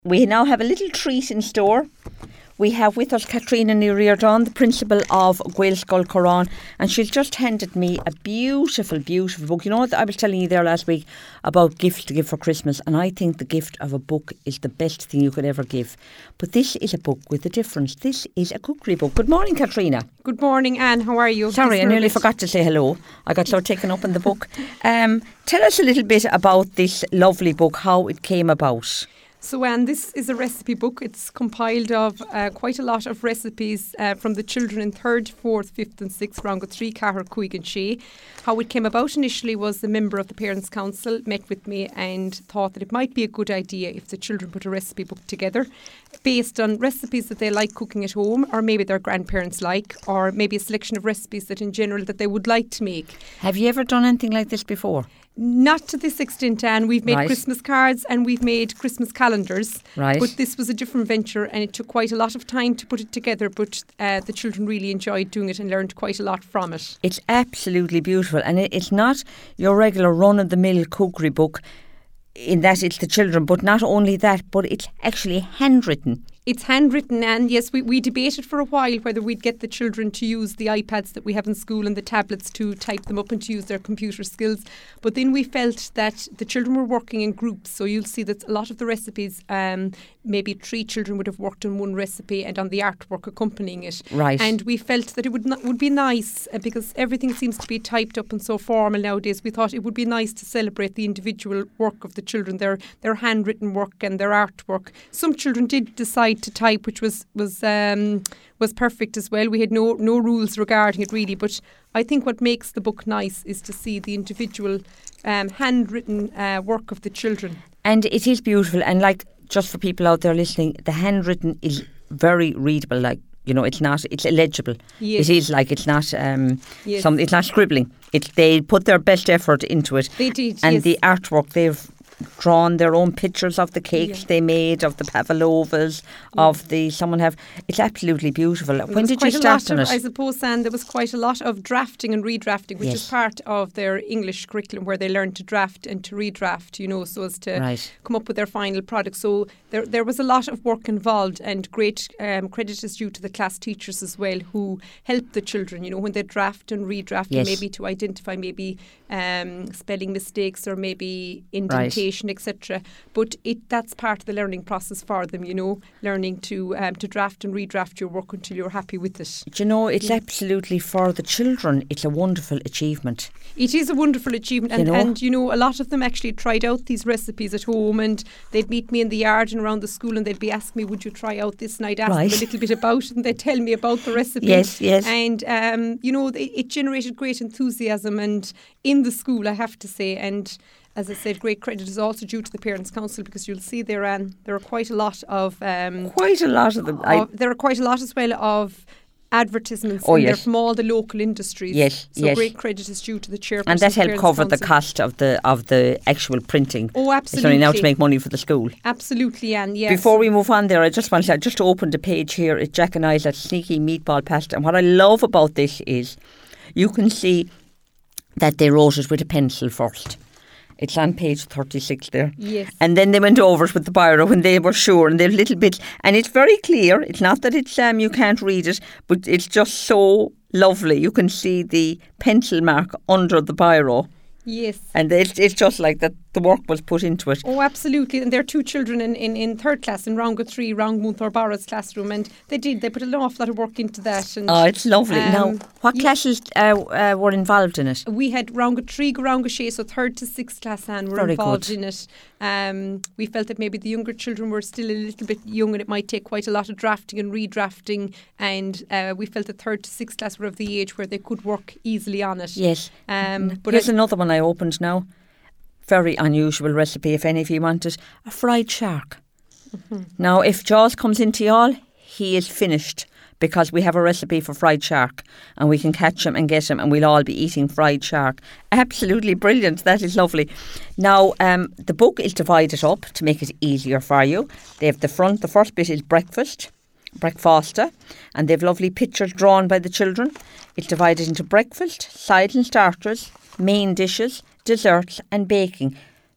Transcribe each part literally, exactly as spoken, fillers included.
We now have a little treat in store. We have with us Katrina Ní Riordan, the principal of Gaelscoil Corán, and she's just handed me a beautiful, beautiful book. You know what, I was telling you there last week about gifts to give for Christmas, and I think the gift of a book is the best thing you could ever give. But this is a book with a difference. This is a cookery book. Good morning, Katrina. Good morning, Anne. How are you? Sorry, I nearly forgot to say hello. I got so taken up in the book. Um, tell us a little bit about this lovely book, how it came about. So, Anne, this is a recipe book. It's compiled of uh, quite a lot of recipes uh, from the children in third, fourth, fifth and sixth round of three Cahir, Cuig and Shea. How it came about initially was the member of the Parents' Council met with me and thought that it might be a good idea if the children put a recipe book together based on recipes that they like cooking at home, or maybe their grandparents like, or maybe a selection of recipes that in general that they would like to make. Have you ever done anything like this before? Not to this extent, Anne. We've made Right. Christmas cards and we've made Christmas calendars. Right. But this was a different venture and it took quite a lot of time to put it together. But uh, the children really enjoyed doing it and learned quite a lot from it. It's absolutely beautiful, and it, it's not your regular run-of-the-mill cookery book in that it's the children, but not only that, but it's actually handwritten. It's handwritten, and yes, we, we debated for a while whether we'd get the children to use the iPads that we have in school and the tablets to type them up and to use their computer skills. But then we felt that the children were working in groups, so you'll see that a lot of the recipes, um, maybe three children would have worked on one recipe and on the artwork accompanying it. Right. And we felt that it would not, would be nice, uh, because everything seems to be typed up and so formal nowadays. We thought it would be nice to celebrate the individual work of the children, their their handwritten work and their artwork. Some children did decide to type, which was was um, was perfect as well. We had no no rules regarding it really, but I think what makes the book nice is to see the individual um, handwritten uh, work of the children. And it is beautiful, and like, just for people out there listening, the handwritten is very readable. Like, you know, it's not, it's illegible. Yes. It is like, it's not um, Yes. some, it's not scribbling. It's, they put their best effort into it. They did, And yes. the artwork, they've drawn their own pictures of the cakes Yeah. they made, of the pavlovas, of the, someone have, it's absolutely beautiful. There When was did you quite a start lot on of, it? I suppose, and there was quite a lot of drafting and redrafting, which Yes. is part of their English curriculum, where they learn to draft and to redraft, you know, so as to Right. come up with their final product. So there there was a lot of work involved, and great um, credit is due to the class teachers as well, who helped the children, you know, when they draft and redraft, Yes. and maybe to identify maybe um, spelling mistakes or maybe indentation, et cetera. But it that's part of the learning process for them, you know, learning to um, to draft and redraft your work until you're happy with it. Do you know, it's absolutely, for the children, it's a wonderful achievement. It is a wonderful achievement, and You you know? know? and you know, a lot of them actually tried out these recipes at home, and they'd meet me in the yard and around the school, and they'd be asking me, "Would you try out this?" And I'd ask Right. them a little bit about it, and they'd tell me about the recipe. Yes, yes. And um, you know, it, it generated great enthusiasm, and in the school, I have to say, and. As I said, great credit is also due to the Parents' Council, because you'll see there, um, there are quite a lot of um, Quite a lot of them. I, of, there are quite a lot as well of advertisements Oh, in there yes. from all the local industries. Yes, so yes. great credit is due to the chairperson. and that of the helped Parents' cover the Council. cost of the of the actual printing. Oh, It's only now to absolutely. make money for the school. Absolutely, Anne, yes. Before we move on there, I just want to, I just opened a page here. It's Jack and I's at Sneaky Meatball Pasta. And what I love about this is you can see that they wrote it with a pencil first. It's on page thirty-six there. Yes. And then they went over it with the biro when they were sure, and they've little bits. And it's very clear. It's not that it's um you can't read it, but it's just so lovely. You can see the pencil mark under the biro. Yes. And it's, it's just like that the work was put into it. Oh, absolutely. And there are two children in, in, in third class in Ranga three, Rang Munthor Barra's classroom, and they did. They put an awful lot of work into that. And Oh, it's lovely. um, now, what yeah. classes uh, uh, were involved in it? We had Ranga three, Ranga Shea, so third to sixth class, and were Very involved good. in it. Um, we felt that maybe the younger children were still a little bit young, and it might take quite a lot of drafting and redrafting. And uh, we felt that third to sixth class were of the age where they could work easily on it. Yes. Um, but Here's I- another one I opened now. Very unusual recipe, if any of you want it. A fried shark. Mm-hmm. Now, if Jaws comes into y'all, he is finished, because we have a recipe for fried shark, and we can catch him and get him, and we'll all be eating fried shark. Absolutely brilliant. That is lovely. Now, um, the book is divided up to make it easier for you. They have the front, the first bit is breakfast, breakfasta, and they have lovely pictures drawn by the children. It's divided into breakfast, sides and starters, main dishes, desserts and baking.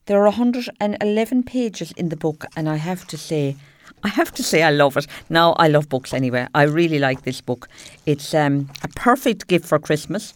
There are one hundred eleven pages in the book, and I have to say, I have to say I love it. Now, I love books anyway. I really like this book. It's um, a perfect gift for Christmas.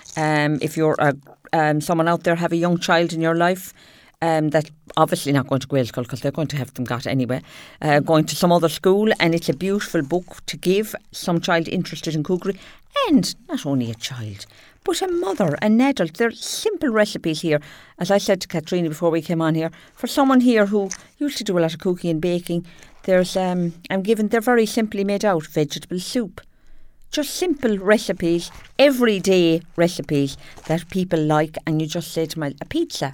Um, if you're a, um, someone out there, have a young child in your life, um, that's obviously not going to Gael School because they're going to have them got anyway, uh, going to some other school, and it's a beautiful book to give some child interested in cookery, and not only a child, but a mother, an adult. There are simple recipes here, as I said to Katrina before we came on here, for someone here who used to do a lot of cooking and baking. There's, um, I'm given, they're very simply made out, vegetable soup. Just simple recipes, everyday recipes that people like, and you just say to my, a pizza,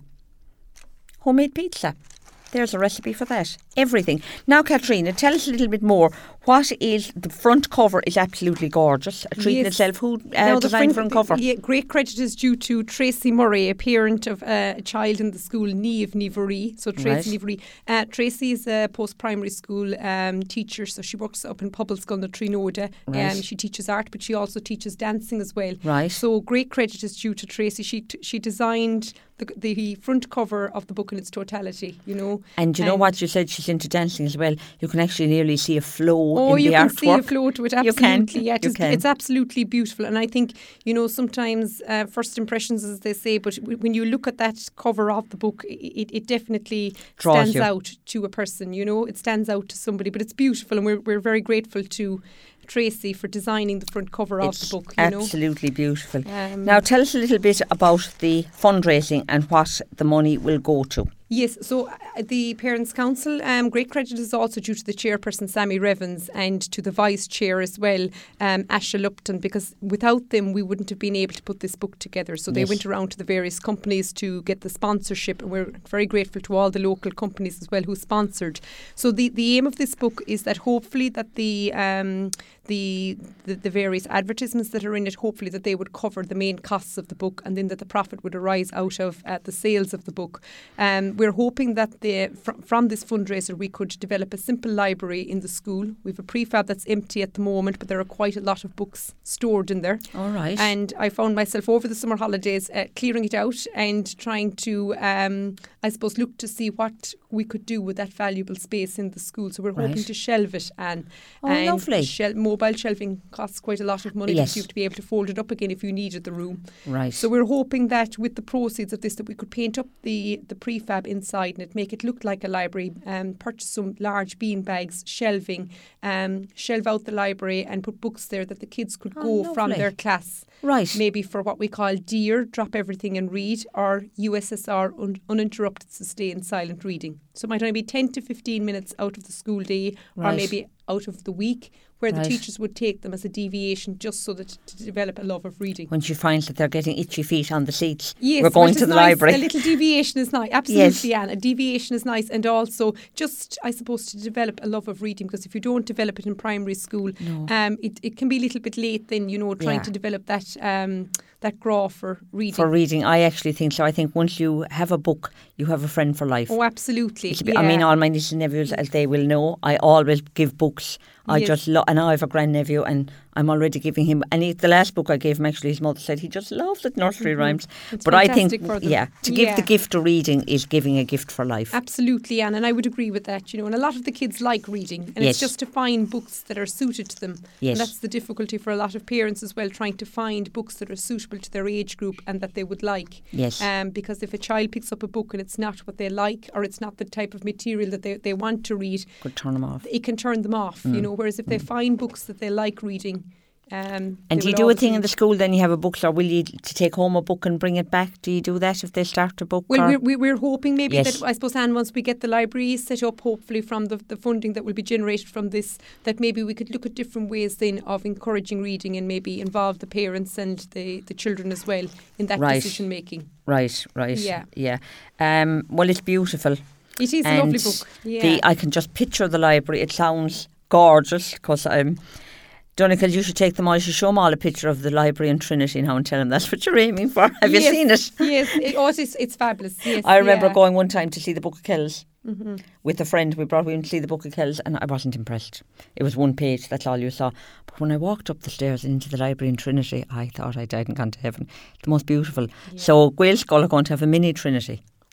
homemade pizza. There's a recipe for that. Everything. Now, Katrina, tell us a little bit more. What is the front cover? Is absolutely gorgeous. A treat in Yes. itself. Who uh, Now, the designed the front cover? Yeah, great credit is due to Tracy Murray, a parent of uh, a child in the school, Niamh Nivory. So Tracy Right. Nivory. Uh, Tracy is a post-primary school um, teacher, so she works up in Pobblescon, Trinode. Right. Um, she teaches art, but she also teaches dancing as well. Right. So great credit is due to Tracy. She t- she designed the, the front cover of the book in its totality, you know. And you know what you said? She's into dancing as well. You can actually nearly see a flow Oh, in you the can artwork. see a flow to it, You can. absolutely. Yeah, it You is- can. it's absolutely beautiful. And I think, you know, sometimes uh, first impressions, as they say, but w- when you look at that cover of the book, it, it definitely Draws stands you. out to a person, you know, it stands out to somebody. But it's beautiful, and we're, we're very grateful to Tracy for designing the front cover It's of the book, you know. absolutely beautiful. Um, Now, tell us a little bit about the fundraising and what the money will go to. Yes, so uh, the Parents' Council, um, great credit is also due to the chairperson, Sammy Revens, and to the vice chair as well, um, Asha Lupton, because without them we wouldn't have been able to put this book together. So they Yes. went around to the various companies to get the sponsorship, and we're very grateful to all the local companies as well who sponsored. So the, the aim of this book is that hopefully that the, um, the the the various advertisements that are in it, hopefully that they would cover the main costs of the book, and then that the profit would arise out of uh, the sales of the book. Um, we're hoping that the fr- from this fundraiser we could develop a simple library in the school. We have a prefab that's empty at the moment, but there are quite a lot of books stored in there. All right. And I found myself over the summer holidays uh, clearing it out and trying to, um, I suppose, look to see what we could do with that valuable space in the school. So we're hoping Right. to shelve it, Anne. Oh, and lovely. Shel- mobile shelving costs quite a lot of money Yes. because you have to be able to fold it up again if you needed the room. Right. So we're hoping that with the proceeds of this that we could paint up the, the prefab inside and it make it look like a library, um, purchase some large bean bags, shelving, um, shelve out the library and put books there that the kids could Oh, go from lovely. their class. Right. Maybe for what we call DEAR, drop everything and read, or U S S R, un- uninterrupted sustained silent reading. So it might only be ten to fifteen minutes out of the school day or Right. maybe out of the week where Right. the teachers would take them as a deviation just so that to develop a love of reading. When she finds that they're getting itchy feet on the seats, Yes, we're going which to is the nice. library. A little deviation is nice. Absolutely, Anne. A deviation is nice. And also just, I suppose, to develop a love of reading, because if you don't develop it in primary school, No. um, it, it can be a little bit late then, you know, trying Yeah. to develop that um, that graw for reading. For reading, I actually think so. I think once you have a book, you have a friend for life. Oh, absolutely. It's a bit- yeah. I mean, all my nieces and nephews, as they will know, I always give books. I Yes. just love, and now I have a grandnephew, and I'm already giving him. And he, the last book I gave him, actually, his mother said he just loves it, nursery rhymes. Mm-hmm. It's But I think, fantastic for them. yeah, to give Yeah. the gift of reading is giving a gift for life. Absolutely, Anne, and I would agree with that, you know, and a lot of the kids like reading, and Yes. it's just to find books that are suited to them. Yes. And that's the difficulty for a lot of parents as well, trying to find books that are suitable to their age group and that they would like. Yes. Um, because if a child picks up a book and it's not what they like, or it's not the type of material that they, they want to read, Could turn them off. it can turn them off, Mm. you know, whereas if they find books that they like reading, um, And they do you will do a always thing in read. the school, then you have a book, or will you to take home a book and bring it back? Do you do that if they start a book? Well, or? we're, we're, we're hoping maybe Yes. that, I suppose, Anne, once we get the library set up, hopefully from the, the funding that will be generated from this, that maybe we could look at different ways then of encouraging reading and maybe involve the parents and the, the children as well in that Right. decision making. Right, right. Yeah. Yeah. Um, well, it's beautiful. It is a And lovely book. Yeah. The, I can just picture the library. It sounds gorgeous because I'm. Donegal, you should take them all. You should show them all a picture of the library in Trinity now and tell them that's what you're aiming for. Have you Yes, seen it? Yes, it, oh, it's, it's fabulous. Yes, I remember yeah. going one time to see the Book of Kells Mm-hmm. with a friend. We brought we went to see the Book of Kells and I wasn't impressed. It was one page, that's all you saw. But when I walked up the stairs and into the library in Trinity, I thought I died and gone to heaven. The most beautiful. Yeah. So Gael School are going to have a mini Trinity.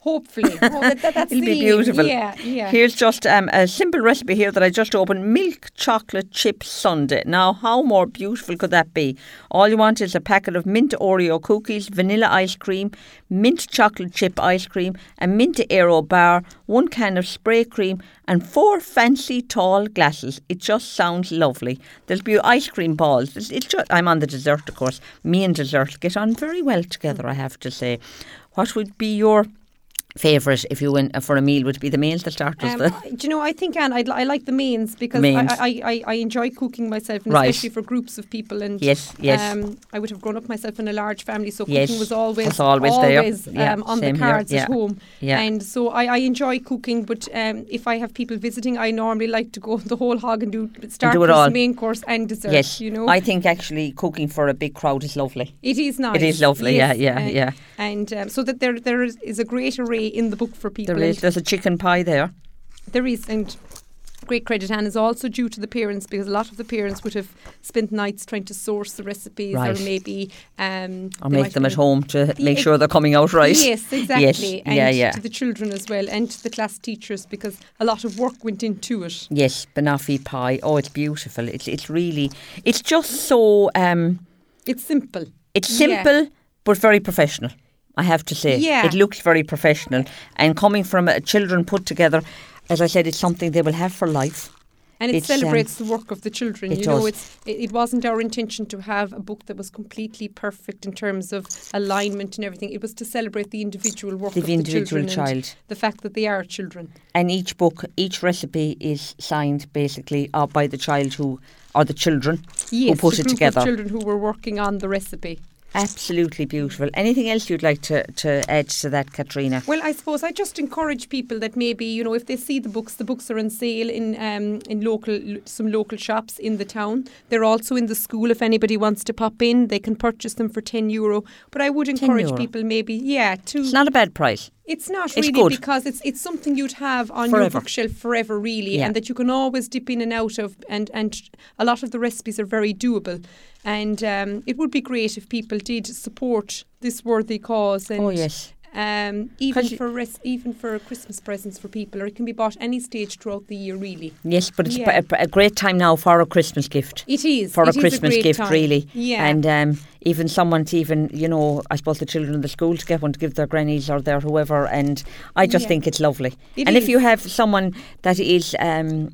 Hopefully. Oh, that, that, that's It'll the be beautiful. Yeah, yeah. Here's just um, a simple recipe here that I just opened. Milk chocolate chip sundae. Now, how more beautiful could that be? All you want is a packet of mint Oreo cookies, vanilla ice cream, mint chocolate chip ice cream, a mint Aero bar, one can of spray cream, and four fancy tall glasses. It just sounds lovely. There'll be ice cream balls. It's, it's just, I'm on the dessert, of course. Me and dessert get on very well together, I have to say. What would be your favourite if you went for a meal? Would it be the mains, the starters? Um, the do you know, I think, Anne, I'd, I like the mains because Mains. I, I, I, I enjoy cooking myself, and Right. especially for groups of people. And Yes, yes. Um, I would have grown up myself in a large family, so Yes, cooking was always was always there. always, Yeah, um, on the same here, cards yeah, at home. yeah. And so I, I enjoy cooking, but um, if I have people visiting, I normally like to go the whole hog and do start do it with all. main course and dessert. yes, you know, I think actually cooking for a big crowd is lovely. it is nice. It is lovely, yes, yeah, yeah, uh, yeah. And um, so that there there is, is a great array in the book for people. There is. There's a chicken pie there. There is, and great credit, Anne, is also due to the parents, because a lot of the parents would have spent nights trying to source the recipes, Right. or maybe um, Or they make might them have at been- home to make Yeah, sure they're coming out right. Yes, exactly. Yes, And yeah, yeah. to the children as well, and to the class teachers, because a lot of work went into it. Yes, banoffee pie. Oh, it's beautiful. It's it's really, it's just so, um, It's simple. it's Yeah. simple but very professional, I have to say. Yeah. It looks very professional. And coming from uh, children put together, as I said, it's something they will have for life. And it It's, um, celebrates the work of the children. it you know, does. it's it, it wasn't our intention to have a book that was completely perfect in terms of alignment and everything. It was to celebrate the individual work The of the individual children and child. the fact that they are children. And each book, each recipe is signed basically uh, by the child who, or the children Yes, who put the it group together. of children who were working on the recipe. Absolutely beautiful. Anything else you'd like to, to add to that, Katrina? Well, I suppose I just encourage people that maybe, you know, if they see the books, the books are on sale in um, in local some local shops in the town. They're also in the school. If anybody wants to pop in, they can purchase them for ten euro. But I would encourage euro. people maybe, yeah, to. It's not a bad price. It's not It's really, good. because it's it's something you'd have on Forever. your bookshelf forever, really, Yeah. and that you can always dip in and out of, and, and a lot of the recipes are very doable. And um, it would be great if people did support this worthy cause. And, Oh, yes. Um, even 'Cause you- for res- even for Christmas presents for people, or it can be bought any stage throughout the year, really. Yes, but it's Yeah. a, a great time now for a Christmas gift. It is For it a is Christmas great gift, time. really. Yeah, And um, even someone to even, you know, I suppose the children in the school to get one to give their grannies or their whoever. And I just Yeah. think it's lovely. It and if is. you have someone that is, um,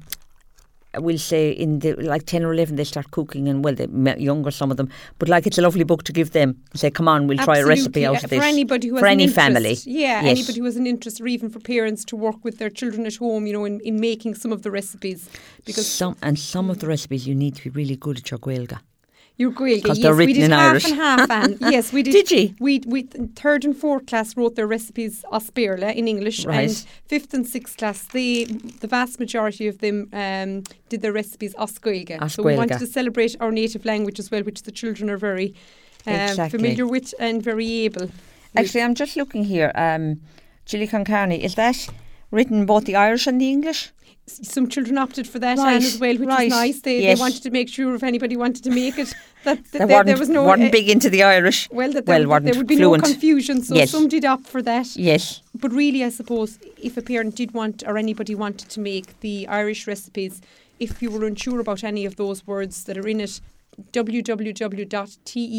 we'll say in the like ten or eleven, they start cooking, and well, they're younger, some of them. But like, it's a lovely book to give them. Say, come on, we'll try a recipe Absolutely, out uh, of this. for anybody who has For an any interest. family. Yeah, Yes. anybody who has an interest, or even for parents to work with their children at home, you know, in, in making some of the recipes, because Some and some of the recipes you need to be really good at your Gaeilge. you're great. 'Cause Yes, they're we written did in half Irish. and half, Anne. Yes, we did. Did you? We we third and fourth class wrote their recipes Osperla in English, Right. and fifth and sixth class, they the vast majority of them um, did their recipes Oscoilga. So we Oscoilga. wanted to celebrate our native language as well, which the children are very um, Exactly. familiar with and very able. with. Actually, I'm just looking here. Um, Chili con carne, is that written both the Irish and the English? Some children opted for that, Right, Anne, as well, which right. was nice. They, Yes. they wanted to make sure if anybody wanted to make it that, that They there, weren't, there was no weren't uh, big into the Irish. well that well, there, weren't there would be fluent. no confusion. So Yes. some did opt for that. Yes. But really, I suppose if a parent did want, or anybody wanted to make the Irish recipes, if you were unsure about any of those words that are in it, w w w dot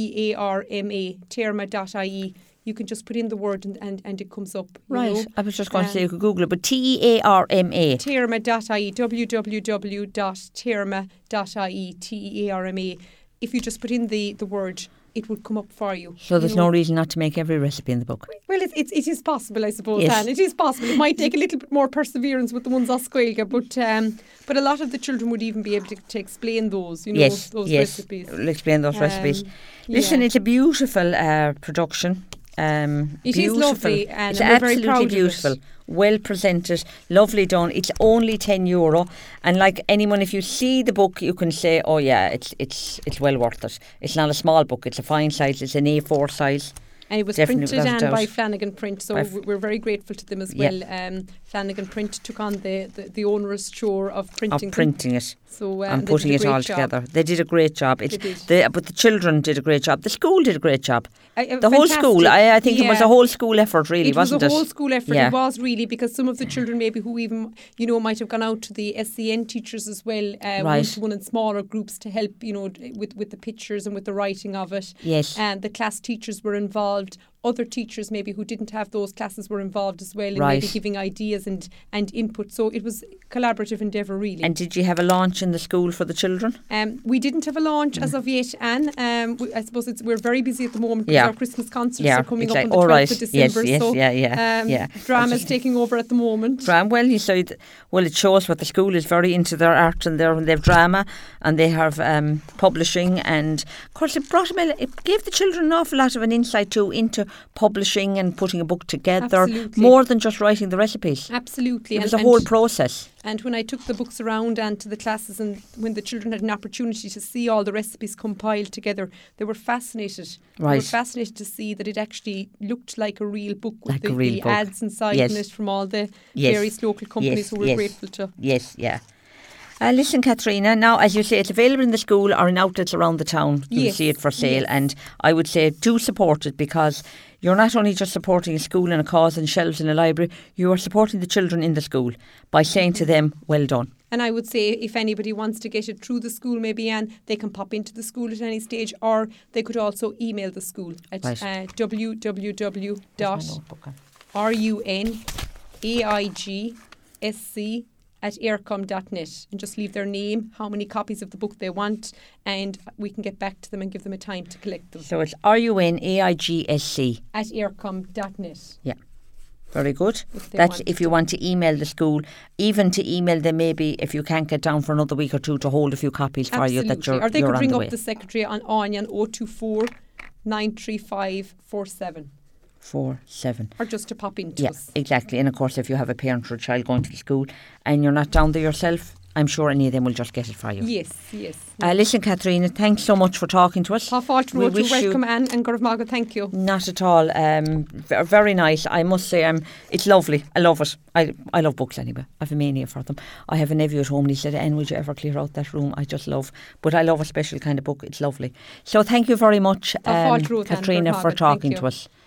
tearma terma dot i e. You can just put in the word and, and, and it comes up. you Right. know. I was just going to say Um, you could Google it, but T E A R M A. terma dot i e, w w w dot terma dot i e, T E A R M A. If you just put in the, the word, it would come up for you. So there's you know. no reason not to make every recipe in the book. Well, it, it, it is possible, I suppose, Yes. Anne. It is possible. It might take a little bit more perseverance with the ones Oscoilga, but um, but a lot of the children would even be able to, to explain those, you know, yes. those yes. recipes. We'll explain those Um, recipes. Listen, yeah. it's a beautiful uh, production. Um, It is beautiful. lovely, Anne, It's and we're very absolutely proud of it. beautiful. Well presented, lovely done. It's only ten euro, and like anyone, if you see the book, you can say, "Oh yeah, it's it's it's well worth it." It's not a small book; it's a fine size. It's an A four size. And it was Definitely, printed without a and by doubt. Flanagan Print, so By w- we're very grateful to them as Yeah. well. Um, Flanagan Print took on the, the, the onerous chore of printing Of them. printing it So, uh, and they did putting a it great all job. together. They did a great job. It, They did. the, but the children did a great job. The school did a great job. Uh, uh, The whole fantastic. school. I, I think it was Yeah. a whole school effort, really, It was wasn't a it? whole school effort. Yeah. It was really, because some of the children maybe who even, you know, might have gone out to the S C N teachers as well, uh, Right. one-to-one in smaller groups to help, you know, d- with, with the pictures and with the writing of it. Yes. And the class teachers were involved. Other teachers maybe who didn't have those classes were involved as well in Right. maybe giving ideas and, and input. So it was a collaborative endeavour, really. And did you have a launch in the school for the children? Um, we didn't have a launch as of yet, Anne. Um, we, I suppose it's, we're very busy at the moment because Yeah. our Christmas concerts Yeah, are coming exact- up on the all twelfth right. of Yes, December. yes, so yeah, yeah, um, yeah. drama's taking over at the moment. Dram- well, you said, well, it shows what the school is very into their art and their they have drama and they have um, publishing, and of course it brought them. a- It gave the children an awful lot of an insight too into publishing and putting a book together, Absolutely. more than just writing the recipes. Absolutely. It was and, a whole and, process. and when I took the books around and to the classes, and when the children had an opportunity to see all the recipes compiled together, they were fascinated. They were Right. fascinated to see that it actually looked like a real book with Like the, a real the book. ads inside Yes. in it from all the Yes. various local companies Yes, who we're yes. grateful to. Yes, yeah. Uh, listen, Katrina, now, as you say, it's available in the school or in outlets around the town. You Yes, see it for sale. yes. And I would say do support it, because you're not only just supporting a school and a cause and shelves in a library, you are supporting the children in the school by saying to them, well done. And I would say if anybody wants to get it through the school, maybe, Anne, they can pop into the school at any stage, or they could also email the school at Right. uh, w w w dot Where's my notebook gone? runaigc at aircom dot net, and just leave their name, how many copies of the book they want, and we can get back to them and give them a time to collect them. So it's R U N A I G S C. At aircom dot net. Yeah. Very good. If they That's want if you to. want to email the school, even to email them maybe if you can't get down for another week or two to hold a few copies for you that Absolutely. you're, Or they you're could on ring the up way. the secretary on Onion oh two four, nine three five four seven, Four, seven. or just to pop into Yeah, us. exactly. And of course, if you have a parent or a child going to the school and you're not down there yourself, I'm sure any of them will just get it for you. Yes, yes. Uh, listen, Katrina, thanks so much for talking to us. Tá fáilt We rud, wish you're you- welcome, Anne, and Gurv Maga, thank you. Not at all. Um, v- very nice. I must say, um, it's lovely. I love it. I I love books anyway. I have a mania for them. I have a nephew at home and he said, Anne, would you ever clear out that room? I just love. But I love a special kind of book. It's lovely. So thank you very much, Tá um, fáilt rud, Anne, Katrina, Gurv for Maga, talking thank to you. us.